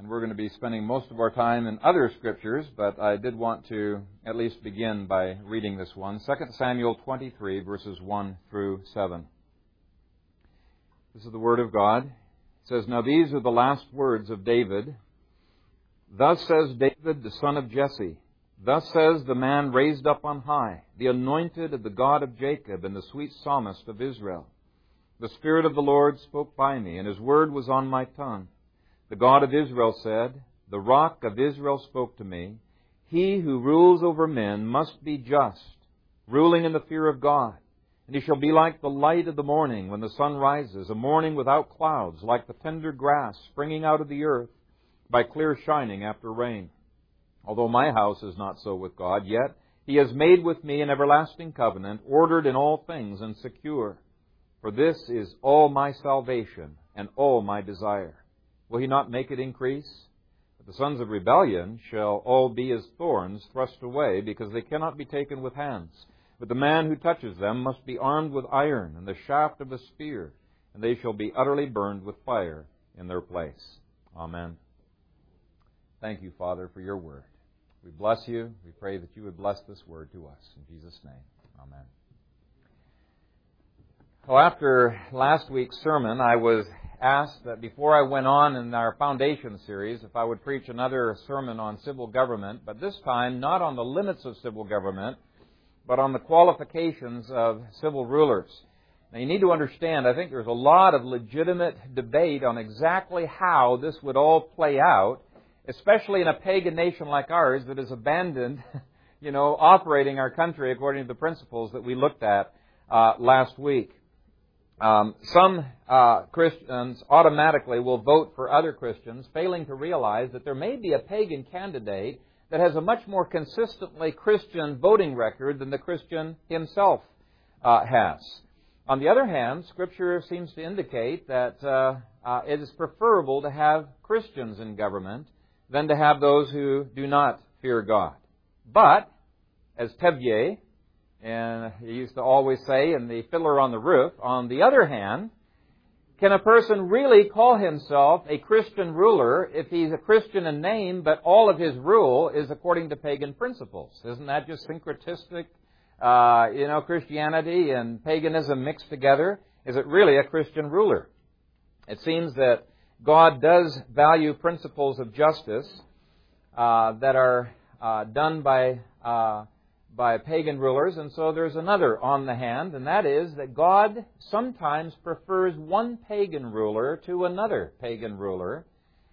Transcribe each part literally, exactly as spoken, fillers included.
we're going to be spending most of our time in other scriptures, but I did want to at least begin by reading this one. Second Samuel twenty-three, verses one through seven. This is the Word of God. It says, "Now these are the last words of David. Thus says David, the son of Jesse. Thus says the man raised up on high, the anointed of the God of Jacob and the sweet psalmist of Israel. The Spirit of the Lord spoke by me, and His word was on my tongue. The God of Israel said, the Rock of Israel spoke to me. He who rules over men must be just, ruling in the fear of God. And he shall be like the light of the morning when the sun rises, a morning without clouds, like the tender grass springing out of the earth by clear shining after rain. Although my house is not so with God, yet He has made with me an everlasting covenant, ordered in all things and secure. For this is all my salvation and all my desire. Will He not make it increase? But the sons of rebellion shall all be as thorns thrust away, because they cannot be taken with hands. But the man who touches them must be armed with iron and the shaft of a spear, and they shall be utterly burned with fire in their place." Amen. Thank you, Father, for your word. We bless you. We pray that you would bless this word to us. In Jesus' name, amen. Well, after last week's sermon, I was asked that before I went on in our foundation series, if I would preach another sermon on civil government, but this time not on the limits of civil government, but on the qualifications of civil rulers. Now, you need to understand, I think there's a lot of legitimate debate on exactly how this would all play out, especially in a pagan nation like ours that has abandoned, you know, operating our country according to the principles that we looked at uh, last week. Um, some uh, Christians automatically will vote for other Christians, failing to realize that there may be a pagan candidate that has a much more consistently Christian voting record than the Christian himself uh, has. On the other hand, Scripture seems to indicate that uh, uh, it is preferable to have Christians in government than to have those who do not fear God. But, as Tevye, and he used to always say in the Fiddler on the Roof, on the other hand, can a person really call himself a Christian ruler if he's a Christian in name, but all of his rule is according to pagan principles? Isn't that just syncretistic, uh, you know, Christianity and paganism mixed together? Is it really a Christian ruler? It seems that God does value principles of justice uh, that are uh, done by uh, by pagan rulers, and so there's another on the hand, and that is that God sometimes prefers one pagan ruler to another pagan ruler,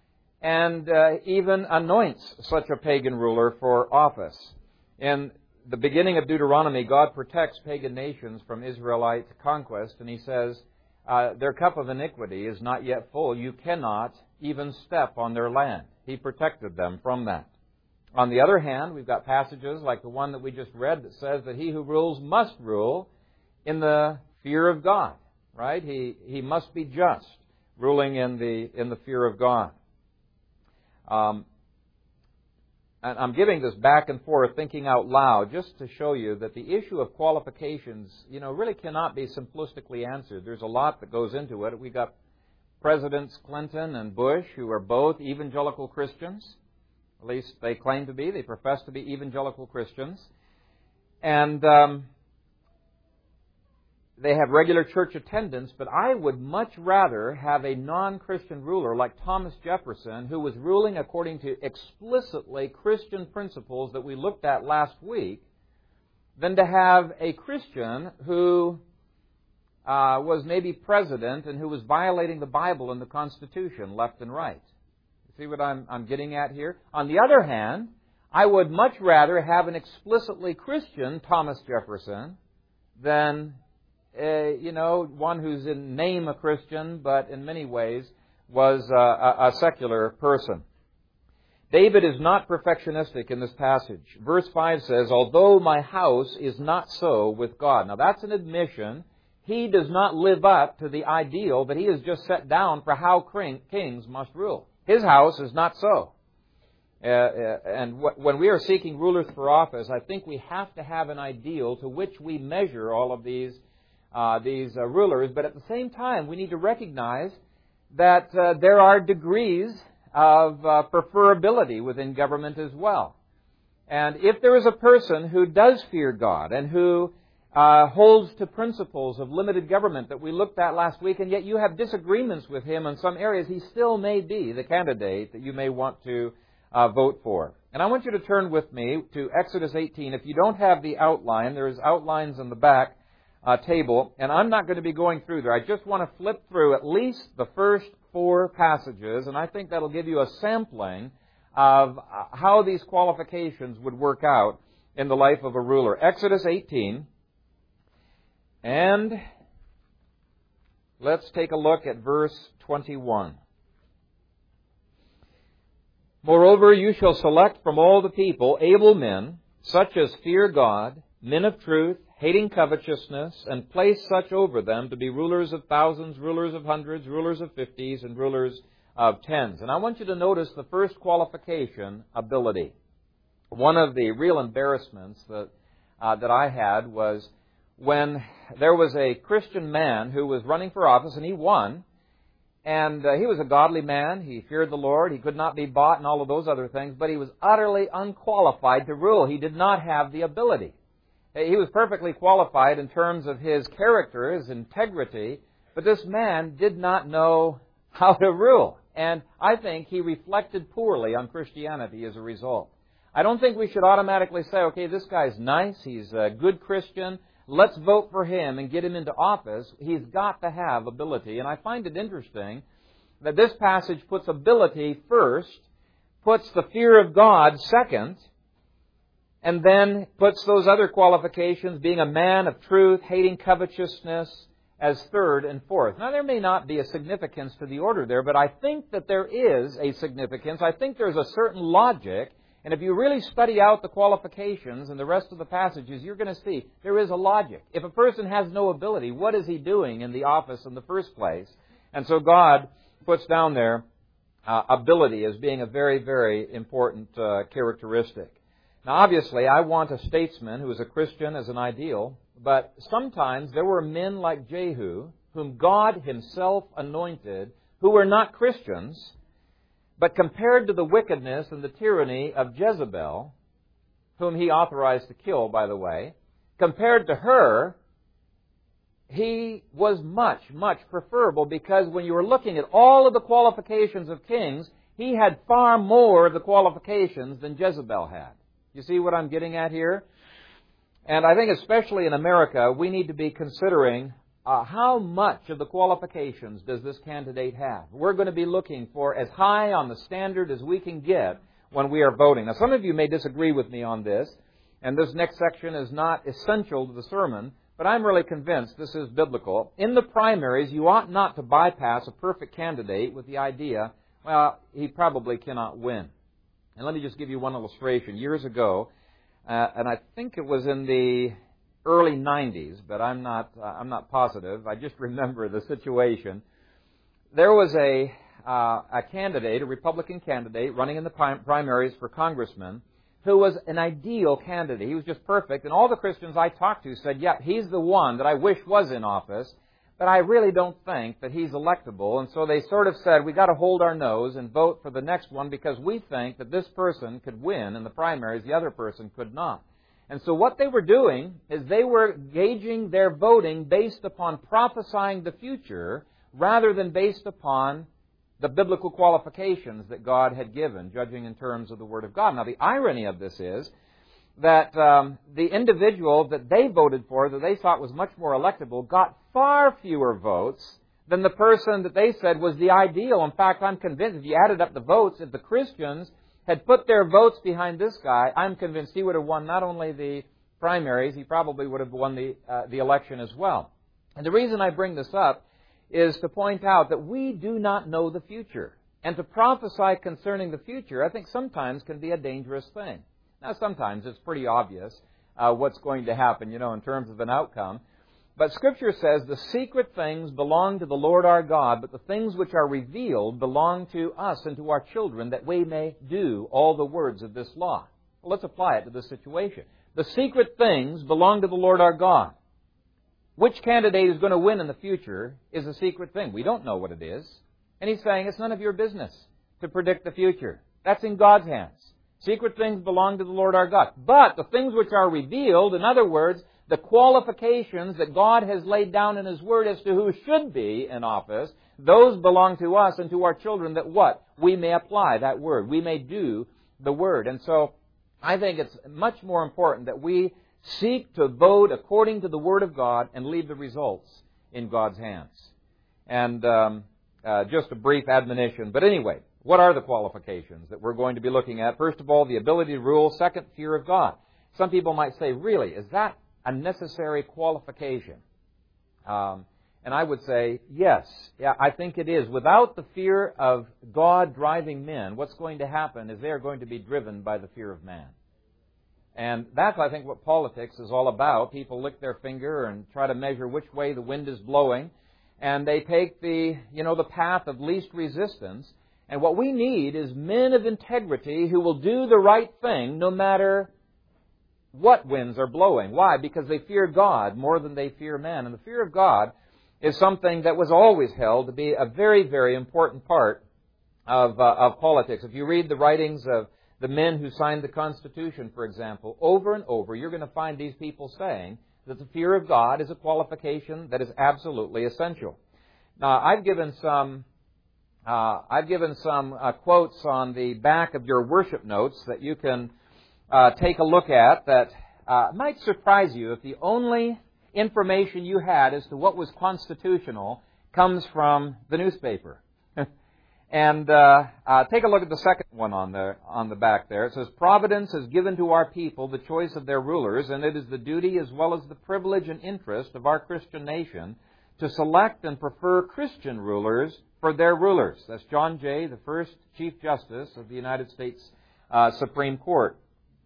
and uh, even anoints such a pagan ruler for office. In the beginning of Deuteronomy, God protects pagan nations from Israelite conquest, and He says, uh, their cup of iniquity is not yet full. You cannot even step on their land. He protected them from that. On the other hand, we've got passages like the one that we just read that says that he who rules must rule in the fear of God, right? He he must be just, ruling in the in the fear of God. Um, and I'm giving this back and forth, thinking out loud, just to show you that the issue of qualifications, you know, really cannot be simplistically answered. There's a lot that goes into it. We got Presidents Clinton and Bush, who are both evangelical Christians. At least they claim to be. They profess to be evangelical Christians. And um, they have regular church attendance, but I would much rather have a non-Christian ruler like Thomas Jefferson, who was ruling according to explicitly Christian principles that we looked at last week, than to have a Christian who uh, was maybe president and who was violating the Bible and the Constitution left and right. See what I'm, I'm getting at here? On the other hand, I would much rather have an explicitly Christian Thomas Jefferson than, uh, you know, one who's in name a Christian, but in many ways was uh, a, a secular person. David is not perfectionistic in this passage. Verse five says, although my house is not so with God. Now that's an admission. He does not live up to the ideal that he has just set down for how kings must rule. His house is not so. Uh, uh, and w- when we are seeking rulers for office, I think we have to have an ideal to which we measure all of these uh, these uh, rulers. But at the same time, we need to recognize that uh, there are degrees of uh, preferability within government as well. And if there is a person who does fear God and who uh, holds to principles of limited government that we looked at last week, and yet you have disagreements with him in some areas, he still may be the candidate that you may want to uh, vote for. And I want you to turn with me to Exodus eighteen. If you don't have the outline, there's outlines in the back uh, table, and I'm not going to be going through there. I just want to flip through at least the first four passages, and I think that'll give you a sampling of how these qualifications would work out in the life of a ruler. Exodus eighteen, and let's take a look at verse twenty-one. Moreover, you shall select from all the people able men, such as fear God, men of truth, hating covetousness, and place such over them to be rulers of thousands, rulers of hundreds, rulers of fifties, and rulers of tens. And I want you to notice the first qualification, ability. One of the real embarrassments that uh, that I had was when there was a Christian man who was running for office, and he won, and uh, he was a godly man, he feared the Lord, he could not be bought and all of those other things, but he was utterly unqualified to rule. He did not have the ability. He was perfectly qualified in terms of his character, his integrity, but this man did not know how to rule. And I think he reflected poorly on Christianity as a result. I don't think we should automatically say, okay, this guy's nice, he's a good Christian, let's vote for him and get him into office. He's got to have ability. And I find it interesting that this passage puts ability first, puts the fear of God second, and then puts those other qualifications, being a man of truth, hating covetousness, as third and fourth. Now, there may not be a significance to the order there, but I think that there is a significance. I think there's a certain logic, and if you really study out the qualifications and the rest of the passages, you're going to see there is a logic. If a person has no ability, what is he doing in the office in the first place? And so God puts down there uh, ability as being a very, very important uh, characteristic. Now, obviously, I want a statesman who is a Christian as an ideal, but sometimes there were men like Jehu, whom God Himself anointed, who were not Christians, but compared to the wickedness and the tyranny of Jezebel, whom he authorized to kill, by the way, compared to her, he was much, much preferable, because when you were looking at all of the qualifications of kings, he had far more of the qualifications than Jezebel had. You see what I'm getting at here? And I think especially in America, we need to be considering uh, how much of the qualifications does this candidate have. We're going to be looking for as high on the standard as we can get when we are voting. Now, some of you may disagree with me on this, and this next section is not essential to the sermon, but I'm really convinced this is biblical. In the primaries, you ought not to bypass a perfect candidate with the idea, well, he probably cannot win. And let me just give you one illustration. Years ago, uh, and I think it was in the early nineties, but I'm not uh, I'm not positive. I just remember the situation. There was a uh, a candidate, a Republican candidate, running in the prim- primaries for congressman, who was an ideal candidate. He was just perfect, and all the Christians I talked to said, yeah, he's the one that I wish was in office, but I really don't think that he's electable. And so they sort of said, we've got to hold our nose and vote for the next one because we think that this person could win in the primaries, the other person could not. And so what they were doing is they were gauging their voting based upon prophesying the future rather than based upon the biblical qualifications that God had given, judging in terms of the Word of God. Now, the irony of this is that um, the individual that they voted for, that they thought was much more electable, got far fewer votes than the person that they said was the ideal. In fact, I'm convinced if you added up the votes, if the Christians had put their votes behind this guy, I'm convinced he would have won not only the primaries, he probably would have won the uh, the election as well. And the reason I bring this up is to point out that we do not know the future. And to prophesy concerning the future, I think sometimes can be a dangerous thing. Now, sometimes it's pretty obvious uh, what's going to happen, you know, in terms of an outcome. But Scripture says the secret things belong to the Lord our God, but the things which are revealed belong to us and to our children, that we may do all the words of this law. Well, let's apply it to this situation. The secret things belong to the Lord our God. Which candidate is going to win in the future is a secret thing. We don't know what it is. And He's saying it's none of your business. to predict the future. That's in God's hands. Secret things belong to the Lord our God. But the things which are revealed, in other words, the qualifications that God has laid down in His Word as to who should be in office, those belong to us and to our children, that what? We may apply that Word. We may do the Word. And so I think it's much more important that we seek to vote according to the Word of God and leave the results in God's hands. And um, uh, just a brief admonition. But anyway, what are the qualifications that we're going to be looking at? First of all, the ability to rule. Second, fear of God. Some people might say, really, is that a necessary qualification? Um, and I would say, yes, yeah, I think it is. Without the fear of God driving men, what's going to happen is they are going to be driven by the fear of man. And that's, I think, what politics is all about. People lick their finger and try to measure which way the wind is blowing. And they take the, you know, the path of least resistance. And what we need is men of integrity who will do the right thing no matter what winds are blowing. Why? Because they fear God more than they fear man. And the fear of God is something that was always held to be a very, very important part of, uh, of politics. If you read the writings of the men who signed the Constitution, for example, over and over, you're going to find these people saying that the fear of God is a qualification that is absolutely essential. Now, I've given some uh, I've given some uh, quotes on the back of your worship notes that you can uh, take a look at that uh, might surprise you if the only information you had as to what was constitutional comes from the newspaper. And uh, uh, take a look at the second one on the on the back there. It says, Providence has given to our people the choice of their rulers, and it is the duty as well as the privilege and interest of our Christian nation to select and prefer Christian rulers for their rulers. That's John Jay, the first Chief Justice of the United States uh, Supreme Court.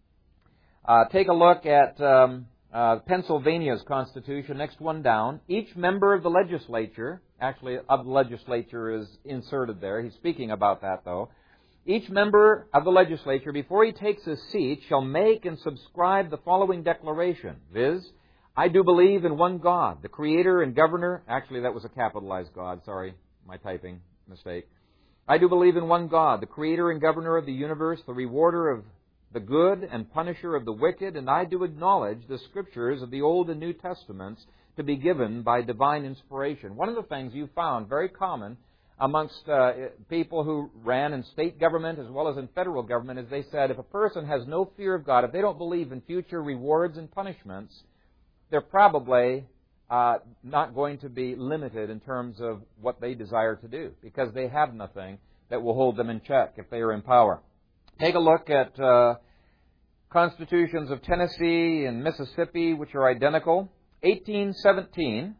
Uh, take a look at um, uh, Pennsylvania's Constitution, next one down. Each member of the legislature, actually of the legislature is inserted there. He's speaking about that, though. Each member of the legislature, before he takes his seat, shall make and subscribe the following declaration, viz., I do believe in one God, the Creator and Governor. Actually, that was a capitalized God. Sorry, my typing mistake. I do believe in one God, the Creator and Governor of the universe, the Rewarder of the good and Punisher of the wicked, and I do acknowledge the Scriptures of the Old and New Testaments to be given by divine inspiration. One of the things you found very common amongst uh, people who ran in state government as well as in federal government is they said if a person has no fear of God, if they don't believe in future rewards and punishments, they're probably uh, not going to be limited in terms of what they desire to do because they have nothing that will hold them in check if they are in power. Take a look at uh, constitutions of Tennessee and Mississippi, which are identical. eighteen seventeen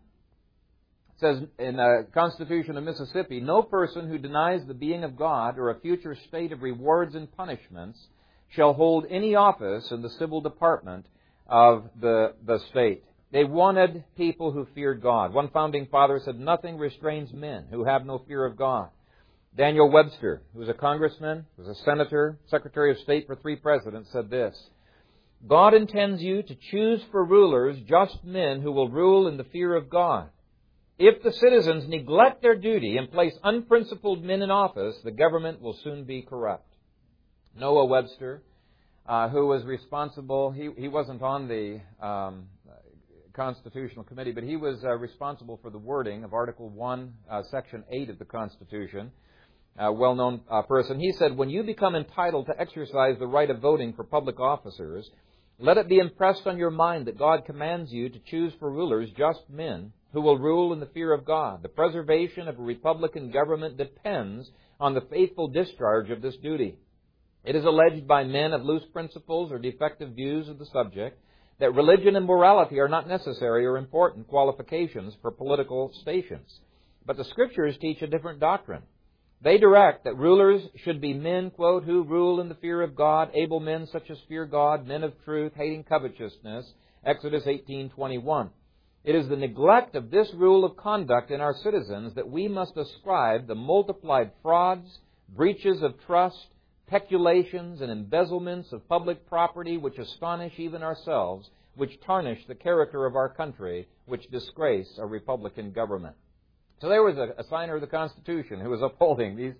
says in the Constitution of Mississippi, no person who denies the being of God or a future state of rewards and punishments shall hold any office in the civil department of the, the state. They wanted people who feared God. One founding father said, nothing restrains men who have no fear of God. Daniel Webster, who was a congressman, was a senator, secretary of state for three presidents, said this, God intends you to choose for rulers just men who will rule in the fear of God. If the citizens neglect their duty and place unprincipled men in office, the government will soon be corrupt. Noah Webster, uh, who was responsible, he, he wasn't on the um, Constitutional Committee, but he was uh, responsible for the wording of Article one, uh, Section eight of the Constitution. A well-known uh, person. He said, when you become entitled to exercise the right of voting for public officers, let it be impressed on your mind that God commands you to choose for rulers just men who will rule in the fear of God. The preservation of a republican government depends on the faithful discharge of this duty. It is alleged by men of loose principles or defective views of the subject that religion and morality are not necessary or important qualifications for political stations. But the Scriptures teach a different doctrine. They direct that rulers should be men, quote, who rule in the fear of God, able men such as fear God, men of truth, hating covetousness, Exodus eighteen twenty-one. It is the neglect of this rule of conduct in our citizens that we must ascribe the multiplied frauds, breaches of trust, peculations, and embezzlements of public property which astonish even ourselves, which tarnish the character of our country, which disgrace a republican government. So there was a, a signer of the Constitution who was upholding these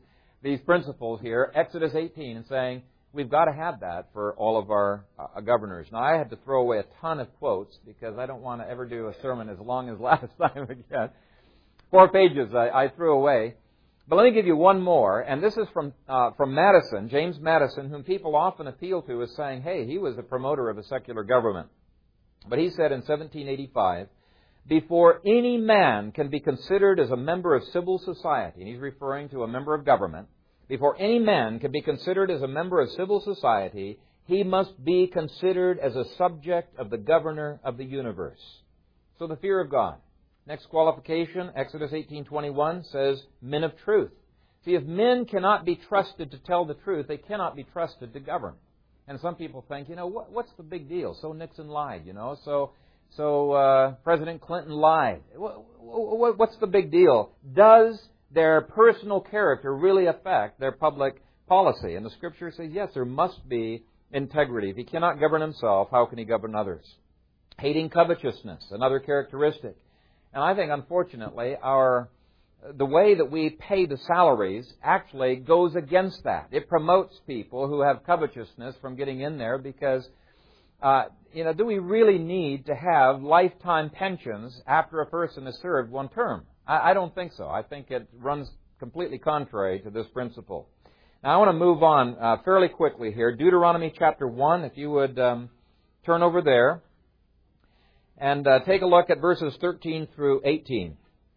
these principles here, Exodus eighteen, and saying, we've got to have that for all of our uh, governors. Now, I had to throw away a ton of quotes because I don't want to ever do a sermon as long as last time again. Four pages I, I threw away. But let me give you one more, and this is from uh, from Madison, James Madison, whom people often appeal to as saying, hey, he was a promoter of a secular government. But he said in seventeen eighty-five, before any man can be considered as a member of civil society, and he's referring to a member of government, before any man can be considered as a member of civil society, he must be considered as a subject of the governor of the universe. So the fear of God. Next qualification, Exodus eighteen twenty-one says, men of truth. See, if men cannot be trusted to tell the truth, they cannot be trusted to govern. And some people think, you know, what, what's the big deal? So Nixon lied, you know, so so uh, President Clinton lied. What, what, what's the big deal? Does their personal character really affect their public policy? And the Scripture says, yes, there must be integrity. If he cannot govern himself, how can he govern others? Hating covetousness, another characteristic. And I think, unfortunately, our the way that we pay the salaries actually goes against that. It promotes people who have covetousness from getting in there because, uh, you know, do we really need to have lifetime pensions after a person has served one term? I, I don't think so. I think it runs completely contrary to this principle. Now, I want to move on uh, fairly quickly here. Deuteronomy chapter one, if you would um, turn over there and uh, take a look at verses thirteen through eighteen.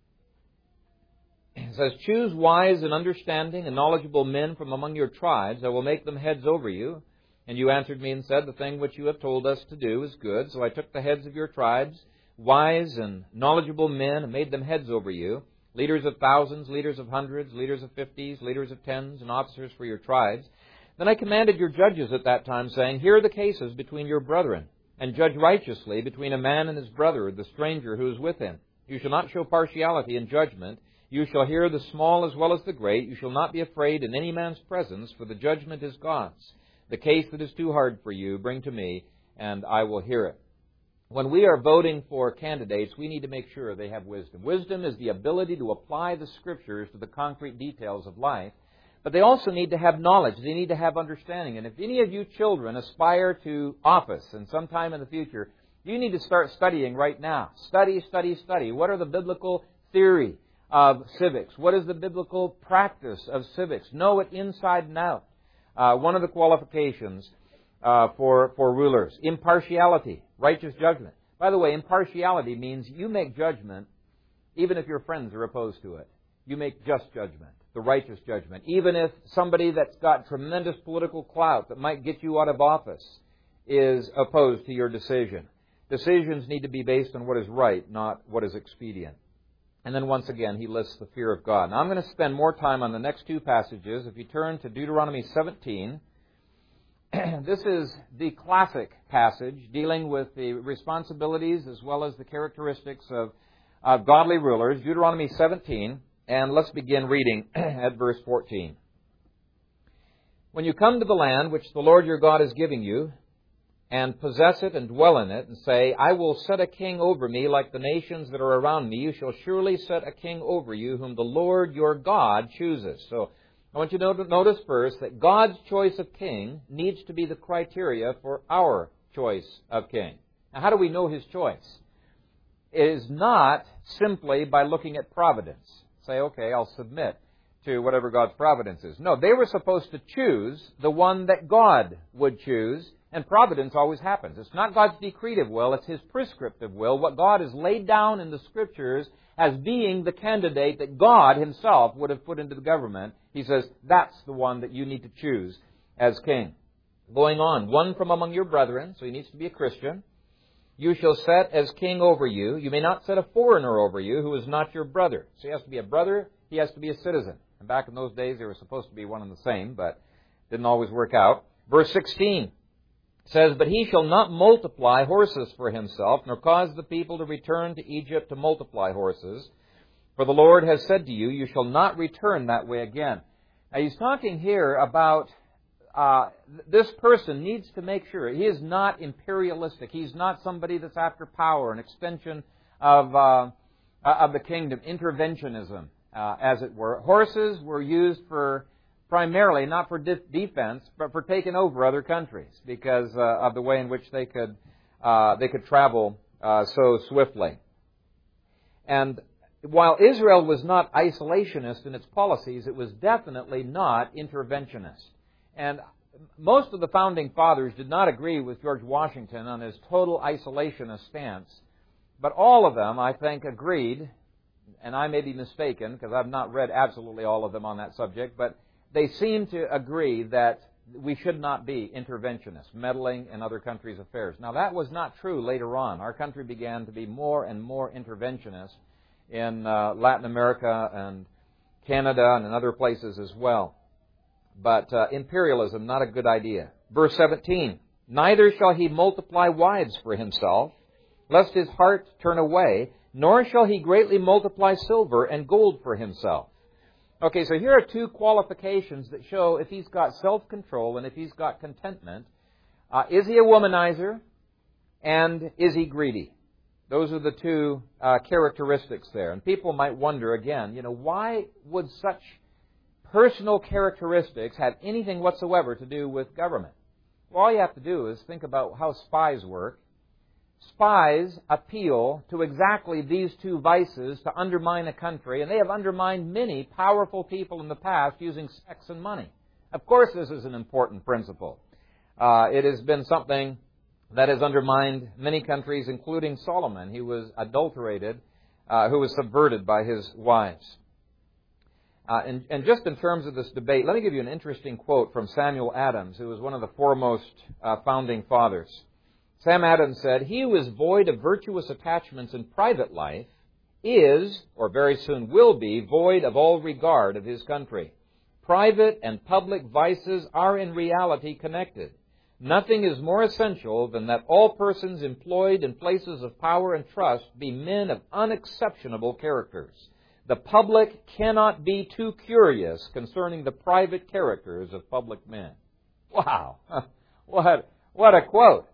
It says, choose wise and understanding and knowledgeable men from among your tribes. I will make them heads over you. And you answered me and said, the thing which you have told us to do is good. So I took the heads of your tribes, wise and knowledgeable men, and made them heads over you, leaders of thousands, leaders of hundreds, leaders of fifties, leaders of tens, and officers for your tribes. Then I commanded your judges at that time, saying, here are the cases between your brethren, and judge righteously between a man and his brother, the stranger who is with him. You shall not show partiality in judgment. You shall hear the small as well as the great. You shall not be afraid in any man's presence, for the judgment is God's. The case that is too hard for you, bring to me, and I will hear it. When we are voting for candidates, we need to make sure they have wisdom. Wisdom is the ability to apply the Scriptures to the concrete details of life, but they also need to have knowledge. They need to have understanding. And if any of you children aspire to office and sometime in the future, you need to start studying right now. Study, study, study. What are the biblical theory of civics? What is the biblical practice of civics? Know it inside and out. Uh, one of the qualifications uh, for, for rulers, impartiality, righteous judgment. By the way, impartiality means you make judgment even if your friends are opposed to it. You make just judgment, the righteous judgment. Even if somebody that's got tremendous political clout that might get you out of office is opposed to your decision. Decisions need to be based on what is right, not what is expedient. And then once again, he lists the fear of God. Now I'm going to spend more time on the next two passages. If you turn to Deuteronomy seventeen, this is the classic passage dealing with the responsibilities as well as the characteristics of, of godly rulers. Deuteronomy seventeen, and let's begin reading at verse fourteen. When you come to the land which the Lord your God is giving you, and possess it and dwell in it, and say, I will set a king over me like the nations that are around me. You shall surely set a king over you whom the Lord your God chooses. So I want you to notice first that God's choice of king needs to be the criteria for our choice of king. Now, how do we know his choice? It is not simply by looking at providence. Say, okay, I'll submit to whatever God's providence is. No, they were supposed to choose the one that God would choose. And providence always happens. It's not God's decretive will, it's His prescriptive will. What God has laid down in the Scriptures as being the candidate that God Himself would have put into the government. He says, that's the one that you need to choose as king. Going on, one from among your brethren, so he needs to be a Christian. You shall set as king over you. You may not set a foreigner over you who is not your brother. So he has to be a brother, he has to be a citizen. And back in those days, they were supposed to be one and the same, but didn't always work out. Verse sixteen. Says, but he shall not multiply horses for himself, nor cause the people to return to Egypt to multiply horses. For the Lord has said to you, you shall not return that way again. Now he's talking here about uh, this person needs to make sure he is not imperialistic. He's not somebody that's after power, an extension of uh, of the kingdom, interventionism, uh, as it were. Horses were used for primarily not for de- defense, but for taking over other countries because uh, of the way in which they could uh, they could travel uh, so swiftly. And while Israel was not isolationist in its policies, it was definitely not interventionist. And most of the founding fathers did not agree with George Washington on his total isolationist stance, but all of them, I think, agreed, and I may be mistaken because I've not read absolutely all of them on that subject, but they seem to agree that we should not be interventionists, meddling in other countries' affairs. Now, that was not true later on. Our country began to be more and more interventionist in uh, Latin America and Canada and in other places as well. But uh, imperialism, not a good idea. Verse seventeen, neither shall he multiply wives for himself, lest his heart turn away, nor shall he greatly multiply silver and gold for himself. Okay, so here are two qualifications that show if he's got self-control and if he's got contentment. Uh, is he a womanizer? And is he greedy? Those are the two uh, characteristics there. And people might wonder again, you know, why would such personal characteristics have anything whatsoever to do with government? Well, all you have to do is think about how spies work. Spies appeal to exactly these two vices to undermine a country, and they have undermined many powerful people in the past using sex and money. Of course, this is an important principle. Uh, it has been something that has undermined many countries, including Solomon. He was adulterated, uh, who was subverted by his wives. Uh, and, and just in terms of this debate, let me give you an interesting quote from Samuel Adams, who was one of the foremost uh, founding fathers. Sam Adams said, he who is void of virtuous attachments in private life is, or very soon will be, void of all regard of his country. Private and public vices are in reality connected. Nothing is more essential than that all persons employed in places of power and trust be men of unexceptionable characters. The public cannot be too curious concerning the private characters of public men. Wow! What, what a quote!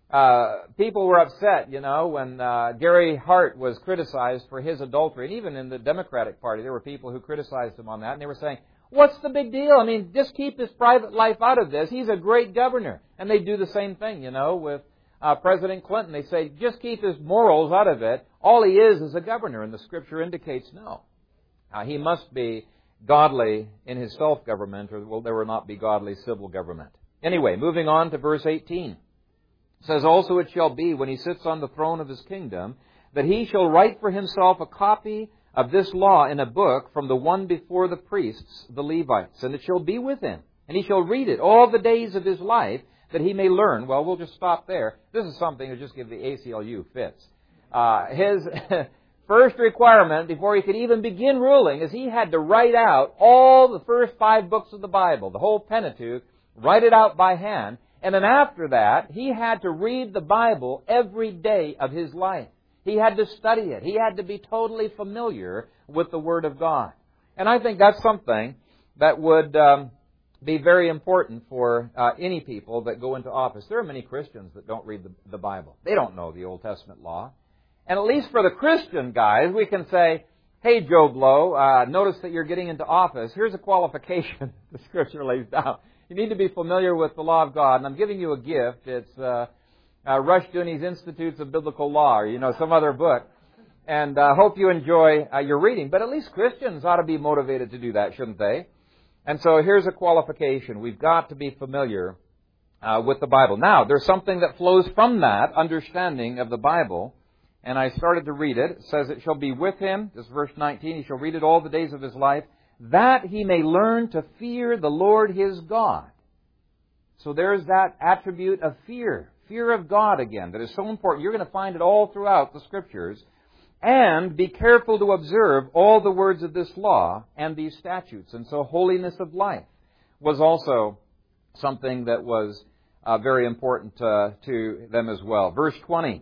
Uh, people were upset, you know, when uh, Gary Hart was criticized for his adultery. And even in the Democratic Party, there were people who criticized him on that. And they were saying, what's the big deal? I mean, just keep his private life out of this. He's a great governor. And they do the same thing, you know, with uh, President Clinton. They say, just keep his morals out of it. All he is is a governor. And the Scripture indicates no. Uh, he must be godly in his self-government, or well, there will not be godly civil government. Anyway, moving on to verse eighteen. It says, also it shall be, when he sits on the throne of his kingdom, that he shall write for himself a copy of this law in a book from the one before the priests, the Levites. And it shall be with him, and he shall read it all the days of his life, that he may learn. Well, we'll just stop there. This is something to just give the A C L U fits. Uh, his first requirement before he could even begin ruling is he had to write out all the first five books of the Bible, the whole Pentateuch, write it out by hand. And then after that, he had to read the Bible every day of his life. He had to study it. He had to be totally familiar with the Word of God. And I think that's something that would um, be very important for uh, any people that go into office. There are many Christians that don't read the, the Bible. They don't know the Old Testament law. And at least for the Christian guys, we can say, hey, Joe Blow, uh, notice that you're getting into office. Here's a qualification the Scripture lays down. You need to be familiar with the law of God, and I'm giving you a gift. It's uh, uh, Rushdoony's Institutes of Biblical Law, or, you know, some other book. And I uh, hope you enjoy uh, your reading. But at least Christians ought to be motivated to do that, shouldn't they? And so here's a qualification. We've got to be familiar uh, with the Bible. Now, there's something that flows from that understanding of the Bible. And I started to read it. It says, it shall be with him, this is verse nineteen, he shall read it all the days of his life, that he may learn to fear the Lord his God. So there's that attribute of fear. Fear of God again, that is so important. You're going to find it all throughout the Scriptures. And be careful to observe all the words of this law and these statutes. And so holiness of life was also something that was uh, very important uh, to them as well. Verse twenty.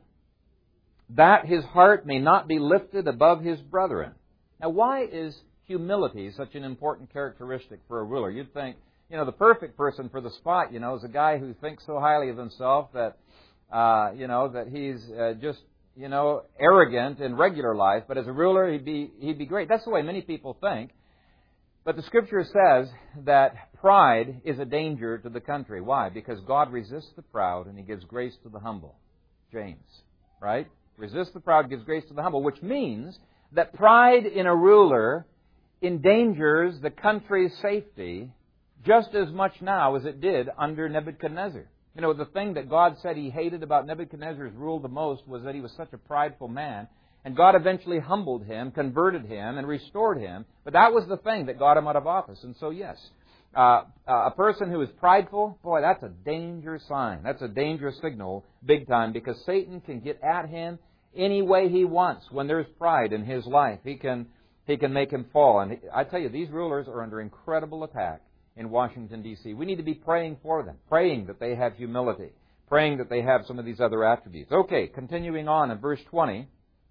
That his heart may not be lifted above his brethren. Now, why is humility is such an important characteristic for a ruler? You'd think, you know, the perfect person for the spot, you know, is a guy who thinks so highly of himself that, uh, you know, that he's uh, just, you know, arrogant in regular life. But as a ruler, he'd be he'd be great. That's the way many people think. But the Scripture says that pride is a danger to the country. Why? Because God resists the proud and He gives grace to the humble. James, right? Resist the proud, gives grace to the humble, which means that pride in a ruler endangers the country's safety just as much now as it did under Nebuchadnezzar. You know, the thing that God said He hated about Nebuchadnezzar's rule the most was that he was such a prideful man. And God eventually humbled him, converted him, and restored him. But that was the thing that got him out of office. And so, yes, uh, a person who is prideful, boy, that's a danger sign. That's a dangerous signal, big time, because Satan can get at him any way he wants when there's pride in his life. He can he can make him fall. And I tell you, these rulers are under incredible attack in Washington, D C We need to be praying for them, praying that they have humility, praying that they have some of these other attributes. Okay, continuing on in verse twenty.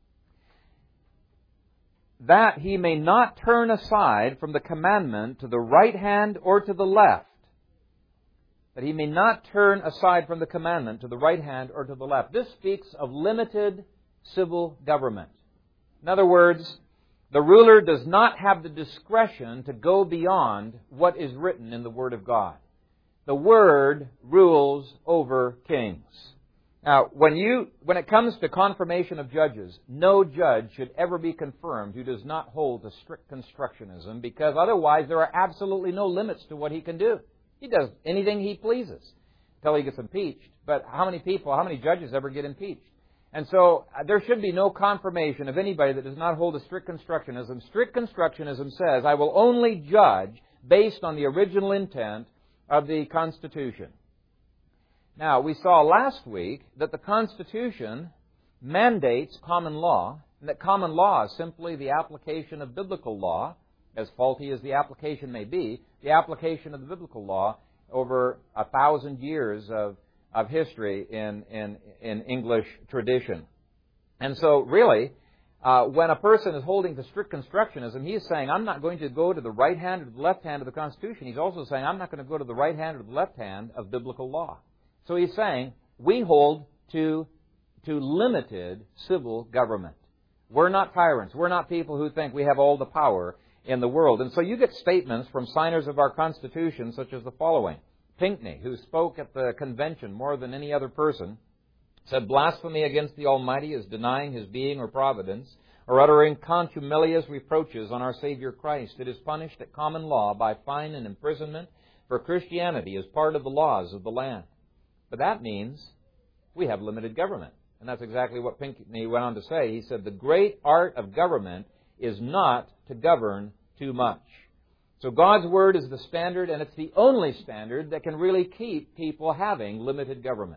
That he may not turn aside from the commandment to the right hand or to the left. That he may not turn aside from the commandment to the right hand or to the left. This speaks of limited civil government. In other words, the ruler does not have the discretion to go beyond what is written in the Word of God. The Word rules over kings. Now, when you, when it comes to confirmation of judges, no judge should ever be confirmed who does not hold to strict constructionism, because otherwise there are absolutely no limits to what he can do. He does anything he pleases until he gets impeached. But how many people, how many judges ever get impeached? And so uh, there should be no confirmation of anybody that does not hold to strict constructionism. Strict constructionism says, I will only judge based on the original intent of the Constitution. Now, we saw last week that the Constitution mandates common law, and that common law is simply the application of biblical law, as faulty as the application may be, the application of the biblical law over a thousand years of, of history in, in, in English tradition. And so, really, uh, when a person is holding to strict constructionism, he is saying, I'm not going to go to the right hand or the left hand of the Constitution. He's also saying, I'm not going to go to the right hand or the left hand of biblical law. So he's saying, we hold to, to limited civil government. We're not tyrants. We're not people who think we have all the power in the world. And so you get statements from signers of our Constitution such as the following. Pinckney, who spoke at the convention more than any other person, said, blasphemy against the Almighty is denying His being or providence, or uttering contumelious reproaches on our Savior Christ. It is punished at common law by fine and imprisonment, for Christianity is part of the laws of the land. But that means we have limited government. And that's exactly what Pinckney went on to say. He said, the great art of government is not to govern too much. So God's Word is the standard, and it's the only standard that can really keep people having limited government.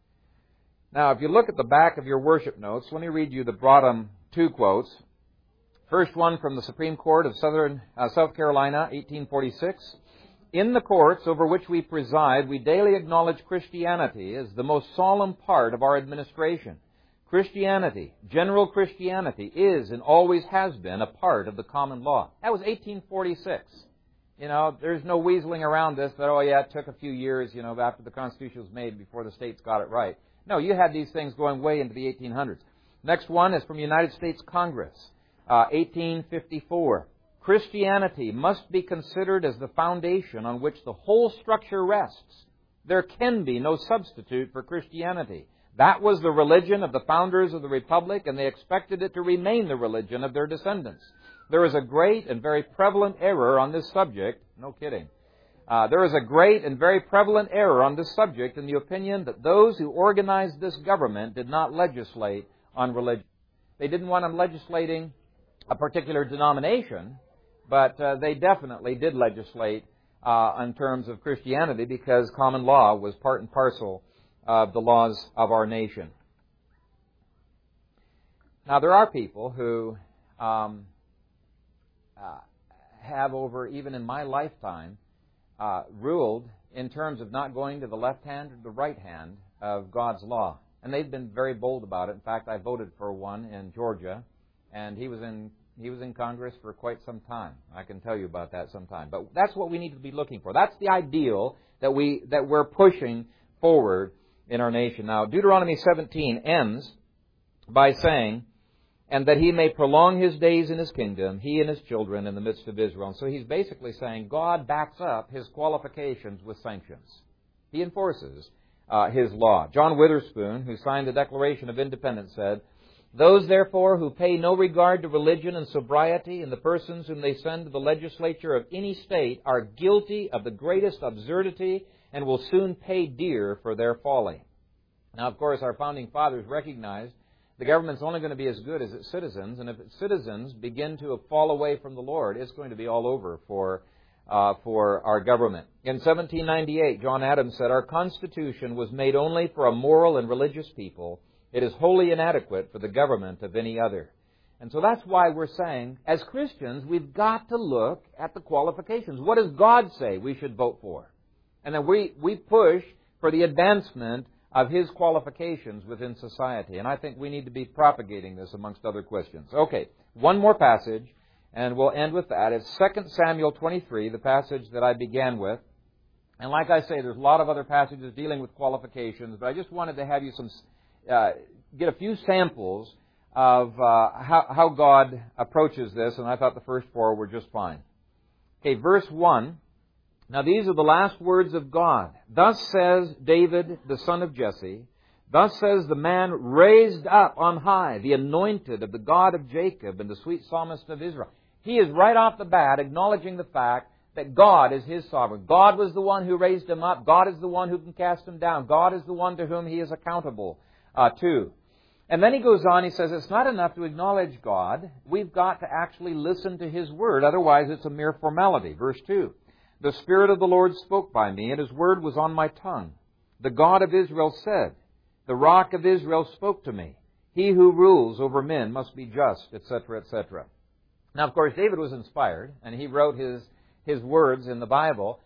Now, if you look at the back of your worship notes, let me read you the bottom two quotes. First one from the Supreme Court of Southern uh, South Carolina, eighteen forty-six. In the courts over which we preside, we daily acknowledge Christianity as the most solemn part of our administration. Christianity, general Christianity, is and always has been a part of the common law. That was eighteen forty-six. You know, there's no weaseling around this that, oh yeah, it took a few years, you know, after the Constitution was made before the states got it right. No, you had these things going way into the eighteen hundreds. Next one is from United States Congress, uh, eighteen fifty-four. Christianity must be considered as the foundation on which the whole structure rests. There can be no substitute for Christianity. That was the religion of the founders of the Republic, and they expected it to remain the religion of their descendants. There is a great and very prevalent error on this subject. No kidding. Uh, there is a great and very prevalent error on this subject in the opinion that those who organized this government did not legislate on religion. They didn't want them legislating a particular denomination, but uh, they definitely did legislate uh, in terms of Christianity, because common law was part and parcel of the laws of our nation. Now, there are people who um, uh, have over, even in my lifetime, uh, ruled in terms of not going to the left hand or the right hand of God's law. And they've been very bold about it. In fact, I voted for one in Georgia, and he was in He was in Congress for quite some time. I can tell you about that sometime. But that's what we need to be looking for. That's the ideal that, we, that we're pushing forward in our nation. Now, Deuteronomy seventeen ends by saying, and that He may prolong His days in His kingdom, He and His children in the midst of Israel. And so He's basically saying God backs up His qualifications with sanctions. He enforces uh, His law. John Witherspoon, who signed the Declaration of Independence, said, "Those, therefore, who pay no regard to religion and sobriety in the persons whom they send to the legislature of any state are guilty of the greatest absurdity and will soon pay dear for their folly." Now, of course, our founding fathers recognized the government's only going to be as good as its citizens, and if its citizens begin to fall away from the Lord, it's going to be all over for uh, for our government. In seventeen ninety-eight, John Adams said, "Our Constitution was made only for a moral and religious people. It is wholly inadequate for the government of any other." And so that's why we're saying, as Christians, we've got to look at the qualifications. What does God say we should vote for? And then we, we push for the advancement of His qualifications within society. And I think we need to be propagating this amongst other Christians. Okay, one more passage, and we'll end with that. It's Second Samuel twenty-three, the passage that I began with. And like I say, there's a lot of other passages dealing with qualifications, but I just wanted to have you some... Uh, get a few samples of uh, how, how God approaches this, and I thought the first four were just fine. Okay, verse one. "Now these are the last words of God. Thus says David, the son of Jesse, thus says the man raised up on high, the anointed of the God of Jacob and the sweet psalmist of Israel." He is right off the bat acknowledging the fact that God is His sovereign. God was the one who raised him up. God is the one who can cast him down. God is the one to whom he is accountable uh, to. And then he goes on, he says, it's not enough to acknowledge God. We've got to actually listen to His Word. Otherwise, it's a mere formality. Verse two. "The Spirit of the Lord spoke by me, and His Word was on my tongue. The God of Israel said, the Rock of Israel spoke to me. He who rules over men must be just," et cetera, et cetera. Now, of course, David was inspired, and he wrote his, his words in the Bible.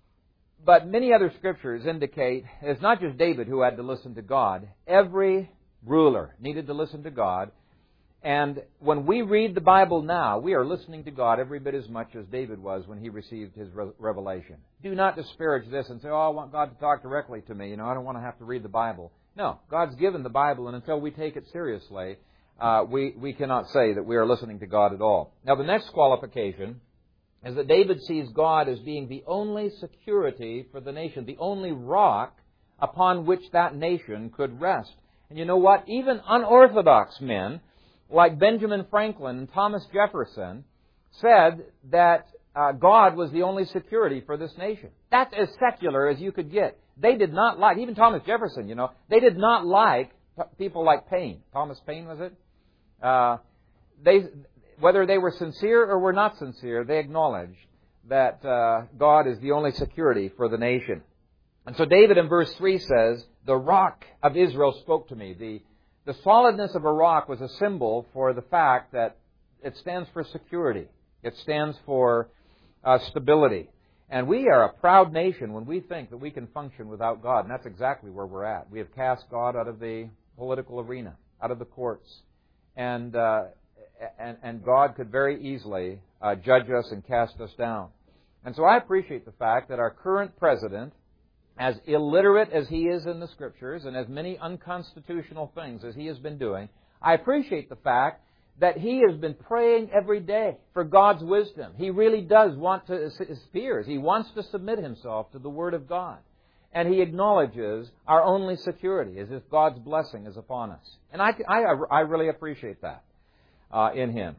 But many other scriptures indicate it's not just David who had to listen to God. Every ruler needed to listen to God. And when we read the Bible now, we are listening to God every bit as much as David was when he received his re- revelation. Do not disparage this and say, "Oh, I want God to talk directly to me. You know, I don't want to have to read the Bible." No, God's given the Bible, and until we take it seriously, uh, we, we cannot say that we are listening to God at all. Now, the next qualification is that David sees God as being the only security for the nation, the only rock upon which that nation could rest. And you know what? Even unorthodox men like Benjamin Franklin and Thomas Jefferson said that uh, God was the only security for this nation. That's as secular as you could get. They did not like, even Thomas Jefferson, you know, they did not like people like Paine. Thomas Paine, was it? Uh, they, whether they were sincere or were not sincere, they acknowledged that uh, God is the only security for the nation. And so David in verse three says, "The Rock of Israel spoke to me." The The solidness of a rock was a symbol for the fact that it stands for security. It stands for uh, stability. And we are a proud nation when we think that we can function without God. And that's exactly where we're at. We have cast God out of the political arena, out of the courts. And uh, and, and God could very easily uh, judge us and cast us down. And so I appreciate the fact that our current president, as illiterate as he is in the Scriptures and as many unconstitutional things as he has been doing, I appreciate the fact that he has been praying every day for God's wisdom. He really does want to, his fears, he wants to submit himself to the Word of God. And he acknowledges our only security as if God's blessing is upon us. And I, I, I really appreciate that uh, in him.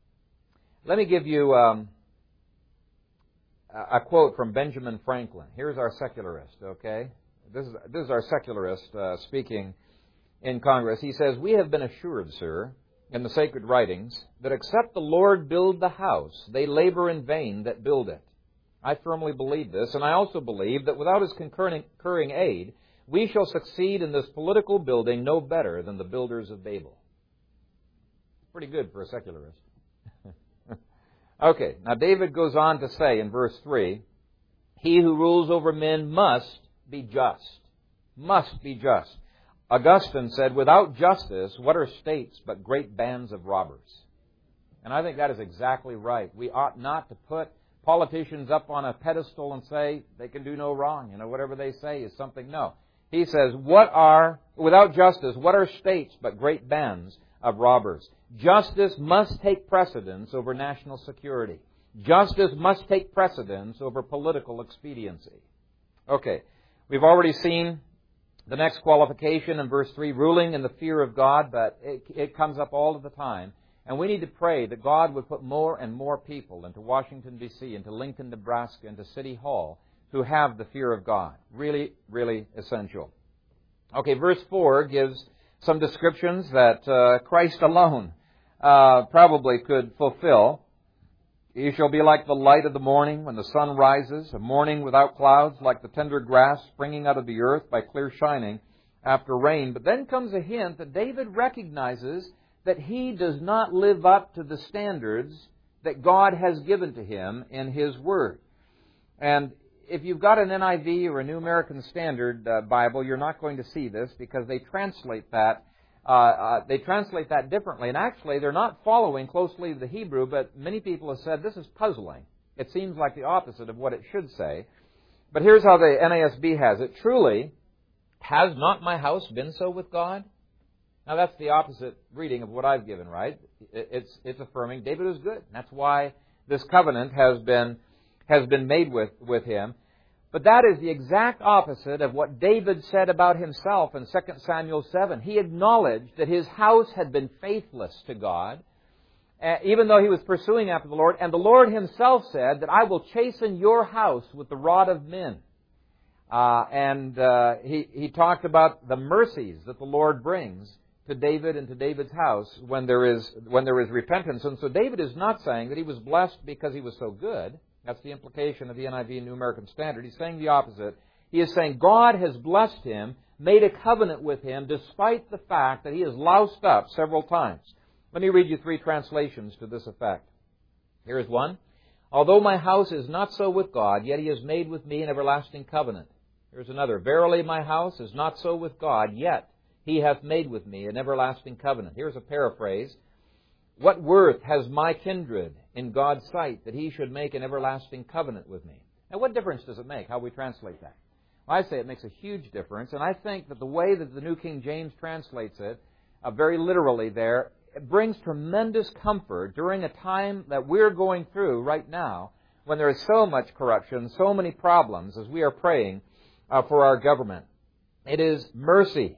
Let me give you Um, a quote from Benjamin Franklin. Here's our secularist, okay? This is, this is our secularist uh, speaking in Congress. He says, "We have been assured, sir, in the sacred writings, that except the Lord build the house, they labor in vain that build it. I firmly believe this, and I also believe that without His concurring, concurring aid, we shall succeed in this political building no better than the builders of Babel." Pretty good for a secularist. Okay, now David goes on to say in verse three, "He who rules over men must be just." Must be just. Augustine said, "Without justice, what are states but great bands of robbers?" And I think that is exactly right. We ought not to put politicians up on a pedestal and say they can do no wrong. You know, whatever they say is something. No. He says, "What are, without justice, what are states but great bands of robbers. Justice must take precedence over national security. Justice must take precedence over political expediency. Okay, we've already seen the next qualification in verse three, ruling in the fear of God, but it, it comes up all of the time. And we need to pray that God would put more and more people into Washington, D C, into Lincoln, Nebraska, into City Hall, who have the fear of God. Really, really essential. Okay, verse four gives some descriptions that uh, Christ alone uh, probably could fulfill. You shall be like the light of the morning when the sun rises, a morning without clouds, like the tender grass springing out of the earth by clear shining after rain. But then comes a hint that David recognizes that he does not live up to the standards that God has given to him in His Word. And if you've got an N I V or a New American Standard uh, Bible, you're not going to see this because they translate that uh, uh, they translate that differently. And actually, they're not following closely the Hebrew, but many people have said this is puzzling. It seems like the opposite of what it should say. But here's how the N A S B has it. Truly, has not my house been so with God? Now, that's the opposite reading of what I've given, right? It's it's affirming David is good. That's why this covenant has been has been made with, with him. But that is the exact opposite of what David said about himself in Second Samuel seven. He acknowledged that his house had been faithless to God, uh, even though he was pursuing after the Lord. And the Lord Himself said that I will chasten your house with the rod of men. Uh, and uh, he, he talked about the mercies that the Lord brings to David and to David's house when there is when there is repentance. And so David is not saying that he was blessed because he was so good. That's the implication of the N I V and New American Standard. He's saying the opposite. He is saying God has blessed him, made a covenant with him, despite the fact that he has loused up several times. Let me read you three translations to this effect. Here is one. Although my house is not so with God, yet He has made with me an everlasting covenant. Here's another. Verily my house is not so with God, yet He hath made with me an everlasting covenant. Here's a paraphrase. What worth has my kindred in God's sight that He should make an everlasting covenant with me? Now, what difference does it make how we translate that? Well, I say it makes a huge difference, and I think that the way that the New King James translates it, uh, very literally there, it brings tremendous comfort during a time that we're going through right now when there is so much corruption, so many problems as we are praying uh, for our government. It is mercy,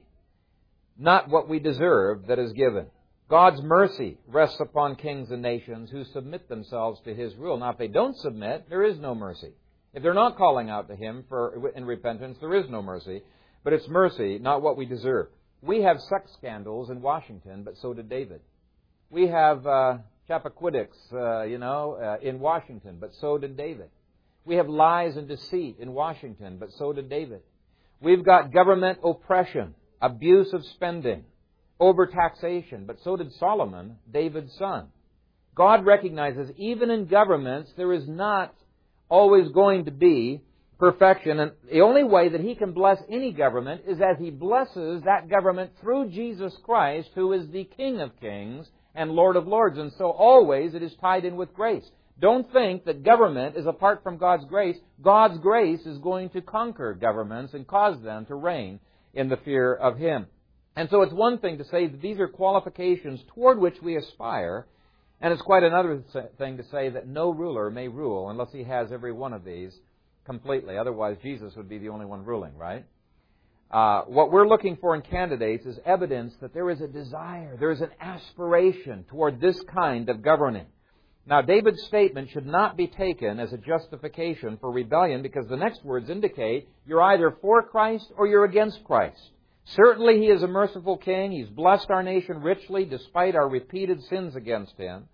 not what we deserve, that is given. God's mercy rests upon kings and nations who submit themselves to His rule. Now, if they don't submit, there is no mercy. If they're not calling out to Him for in repentance, there is no mercy. But it's mercy, not what we deserve. We have sex scandals in Washington, but so did David. We have uh, Chappaquiddick's, uh, you know, uh, in Washington, but so did David. We have lies and deceit in Washington, but so did David. We've got government oppression, abuse of spending, overtaxation, but so did Solomon, David's son. God recognizes even in governments there is not always going to be perfection, and the only way that He can bless any government is as He blesses that government through Jesus Christ, who is the King of Kings and Lord of Lords. And so always it is tied in with grace. Don't think that government is apart from God's grace. God's grace is going to conquer governments and cause them to reign in the fear of Him. And so it's one thing to say that these are qualifications toward which we aspire, and it's quite another thing to say that no ruler may rule unless he has every one of these completely. Otherwise, Jesus would be the only one ruling, right? Uh, what we're looking for in candidates is evidence that there is a desire, there is an aspiration toward this kind of governing. Now, David's statement should not be taken as a justification for rebellion, because the next words indicate you're either for Christ or you're against Christ. Certainly He is a merciful King. He's blessed our nation richly despite our repeated sins against Him.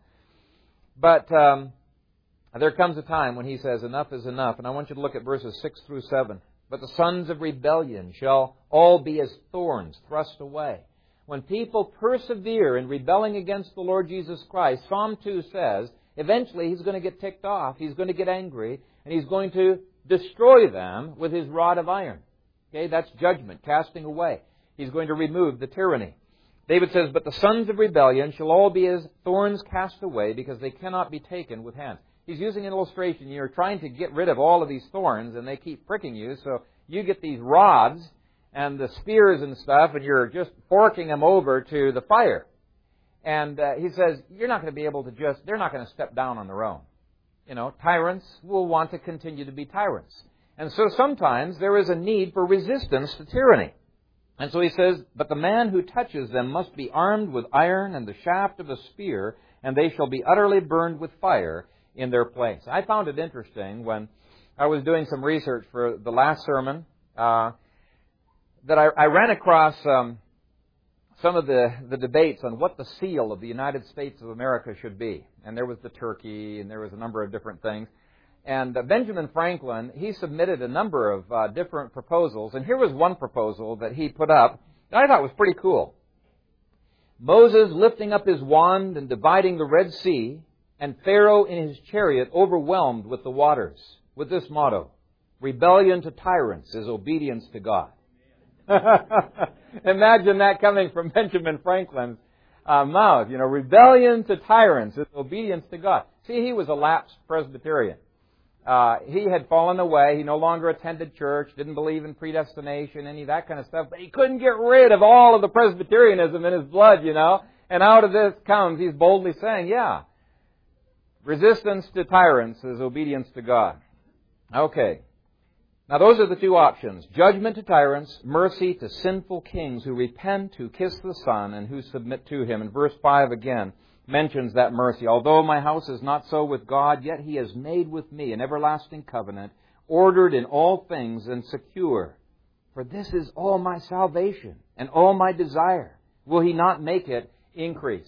But um, there comes a time when He says enough is enough. And I want you to look at verses six through seven. But the sons of rebellion shall all be as thorns thrust away. When people persevere in rebelling against the Lord Jesus Christ, Psalm two says, eventually He's going to get ticked off, He's going to get angry, and He's going to destroy them with His rod of iron. Okay, that's judgment, casting away. He's going to remove the tyranny. David says, but the sons of rebellion shall all be as thorns cast away, because they cannot be taken with hands. He's using an illustration. You're trying to get rid of all of these thorns, and they keep pricking you, so you get these rods and the spears and stuff, and you're just forking them over to the fire. And uh, he says, you're not going to be able to just, they're not going to step down on their own. You know, tyrants will want to continue to be tyrants. And so sometimes there is a need for resistance to tyranny. And so he says, but the man who touches them must be armed with iron and the shaft of a spear, and they shall be utterly burned with fire in their place. I found it interesting when I was doing some research for the last sermon, uh, that I, I ran across um, some of the, the debates on what the seal of the United States of America should be. And there was the turkey, and there was a number of different things. And uh, Benjamin Franklin, he submitted a number of uh, different proposals. And here was one proposal that he put up that I thought was pretty cool. Moses lifting up his wand and dividing the Red Sea, and Pharaoh in his chariot overwhelmed with the waters, with this motto: rebellion to tyrants is obedience to God. Imagine that coming from Benjamin Franklin's uh, mouth. You know, rebellion to tyrants is obedience to God. See, he was a lapsed Presbyterian. Uh, he had fallen away. He no longer attended church, didn't believe in predestination, any of that kind of stuff. But he couldn't get rid of all of the Presbyterianism in his blood, you know. And out of this comes, he's boldly saying, yeah, resistance to tyrants is obedience to God. Okay. Now those are the two options. Judgment to tyrants, mercy to sinful kings who repent, who kiss the Son, and who submit to Him. And verse five again mentions that mercy. Although my house is not so with God, yet He has made with me an everlasting covenant, ordered in all things and secure. For this is all my salvation and all my desire. Will He not make it increase?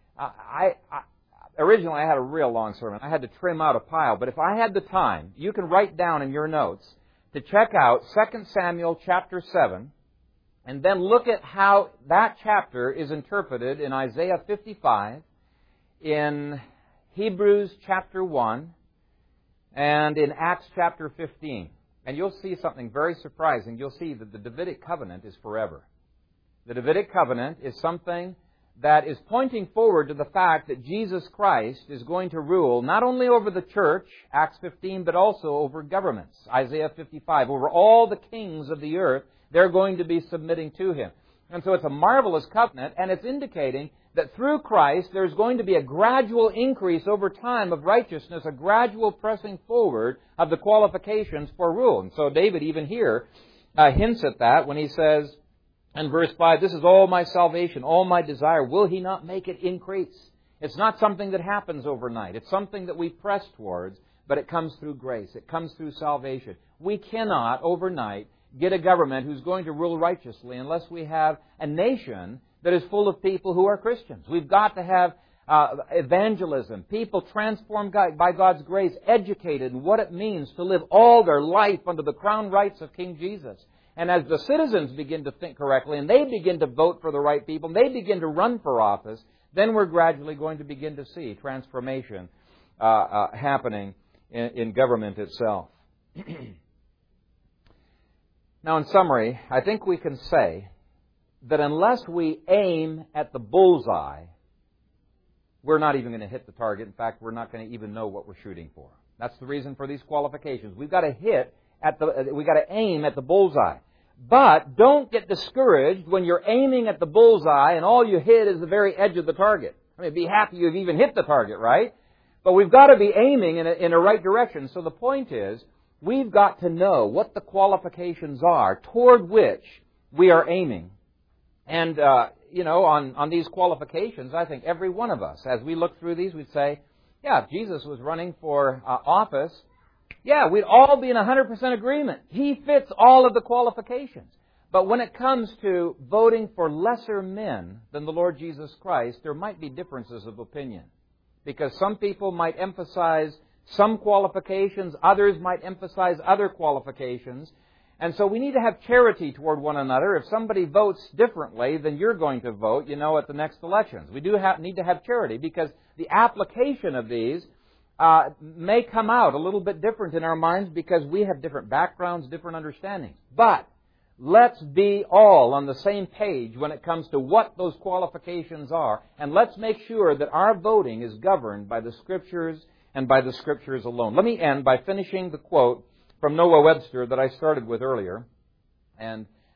I, I, originally I had a real long sermon. I had to trim out a pile. But if I had the time, you can write down in your notes to check out Second Samuel chapter seven, and then look at how that chapter is interpreted in Isaiah fifty-five, in Hebrews chapter one, and in Acts chapter fifteen. And you'll see something very surprising. You'll see that the Davidic covenant is forever. The Davidic covenant is something that is pointing forward to the fact that Jesus Christ is going to rule not only over the church, Acts fifteen, but also over governments, Isaiah fifty-five. Over all the kings of the earth, they're going to be submitting to Him. And so it's a marvelous covenant, and it's indicating that through Christ there's going to be a gradual increase over time of righteousness, a gradual pressing forward of the qualifications for rule. And so David even here uh, hints at that when he says, in verse five, this is all my salvation, all my desire. Will He not make it increase? It's not something that happens overnight. It's something that we press towards, but it comes through grace. It comes through salvation. We cannot overnight get a government who's going to rule righteously unless we have a nation that is full of people who are Christians. We've got to have uh, evangelism, people transformed by God's grace, educated in what it means to live all their life under the crown rights of King Jesus. And as the citizens begin to think correctly, and they begin to vote for the right people, and they begin to run for office, then we're gradually going to begin to see transformation uh, uh, happening in, in government itself. Now, in summary, I think we can say that unless we aim at the bullseye, we're not even going to hit the target. In fact, we're not going to even know what we're shooting for. That's the reason for these qualifications. We've got to hit at the, we've got to aim at the bullseye. But don't get discouraged when you're aiming at the bullseye and all you hit is the very edge of the target. I mean, be happy you've even hit the target, right? But we've got to be aiming in a, in a right direction. So the point is, we've got to know what the qualifications are toward which we are aiming. And, uh, you know, on, on these qualifications, I think every one of us, as we look through these, we'd say, yeah, if Jesus was running for uh, office, yeah, we'd all be in one hundred percent agreement. He fits all of the qualifications. But when it comes to voting for lesser men than the Lord Jesus Christ, there might be differences of opinion. Because some people might emphasize some qualifications, others might emphasize other qualifications. And so we need to have charity toward one another. If somebody votes differently than you're going to vote, you know, at the next elections. We do have, need to have charity because the application of these uh, may come out a little bit different in our minds because we have different backgrounds, different understandings. But let's be all on the same page when it comes to what those qualifications are. And let's make sure that our voting is governed by the Scriptures and by the Scriptures alone. Let me end by finishing the quote from Noah Webster that I started with earlier. And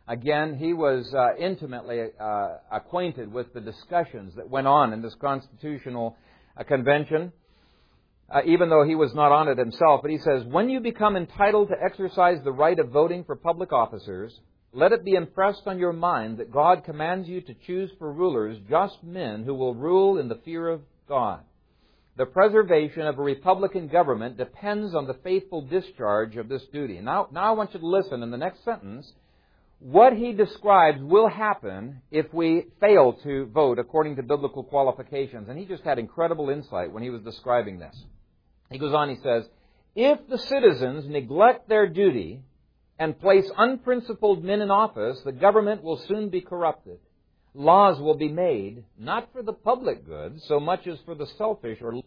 Again, he was uh, intimately uh, acquainted with the discussions that went on in this constitutional uh, convention, uh, even though he was not on it himself. But he says, when you become entitled to exercise the right of voting for public officers, let it be impressed on your mind that God commands you to choose for rulers just men who will rule in the fear of God. The preservation of a republican government depends on the faithful discharge of this duty. Now, now I want you to listen in the next sentence. What he describes will happen if we fail to vote according to biblical qualifications. And he just had incredible insight when he was describing this. He goes on, he says, if the citizens neglect their duty and place unprincipled men in office, the government will soon be corrupted. Laws will be made, not for the public good, so much as for the selfish or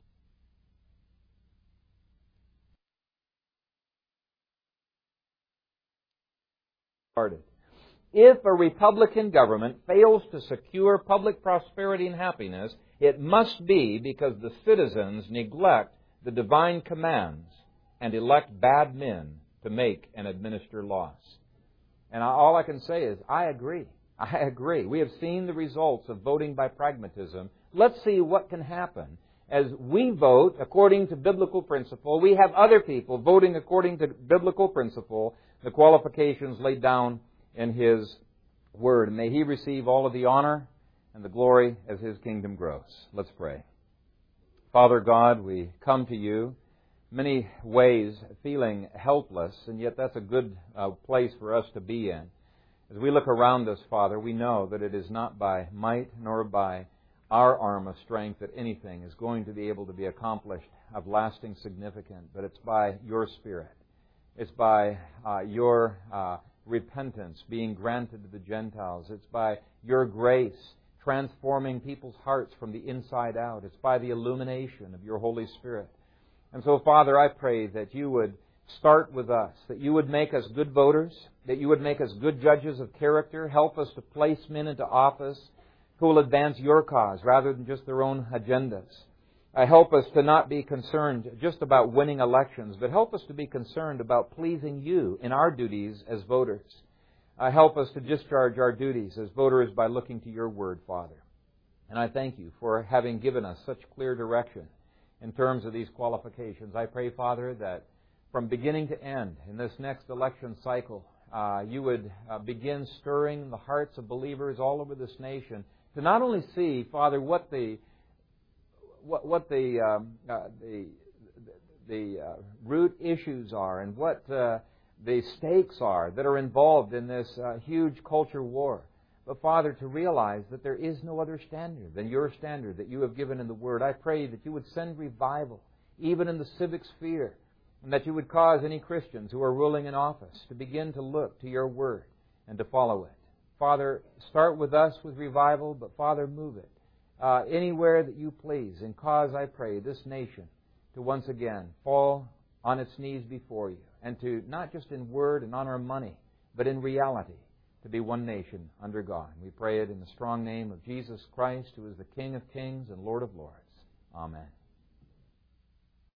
parted. If a Republican government fails to secure public prosperity and happiness, it must be because the citizens neglect the divine commands and elect bad men to make and administer laws. And all I can say is, I agree. I agree. We have seen the results of voting by pragmatism. Let's see what can happen. As we vote according to biblical principle, we have other people voting according to biblical principle, the qualifications laid down in His Word. May He receive all of the honor and the glory as His kingdom grows. Let's pray. Father God, we come to You many ways feeling helpless, and yet that's a good uh, place for us to be in. As we look around us, Father, we know that it is not by might nor by our arm of strength that anything is going to be able to be accomplished of lasting significance, but it's by Your Spirit. It's by uh, Your uh, repentance being granted to the Gentiles. It's by Your grace transforming people's hearts from the inside out. It's by the illumination of Your Holy Spirit. And so, Father, I pray that You would start with us, that You would make us good voters, that You would make us good judges of character, help us to place men into office who will advance Your cause rather than just their own agendas. Uh, help us to not be concerned just about winning elections, but help us to be concerned about pleasing You in our duties as voters. Uh, help us to discharge our duties as voters by looking to Your Word, Father. And I thank You for having given us such clear direction in terms of these qualifications. I pray, Father, that from beginning to end in this next election cycle, uh, You would uh, begin stirring the hearts of believers all over this nation to not only see, Father, what the what, what the um, uh, the the uh, root issues are and what uh, the stakes are that are involved in this uh, huge culture war, but Father, to realize that there is no other standard than Your standard that You have given in the Word. I pray that You would send revival even in the civic sphere, and that You would cause any Christians who are ruling in office to begin to look to Your Word and to follow it. Father, start with us with revival, but Father, move it uh, anywhere that You please, and cause, I pray, this nation to once again fall on its knees before You, and to, not just in word and on our money, but in reality, to be one nation under God. We pray it in the strong name of Jesus Christ, who is the King of kings and Lord of lords. Amen.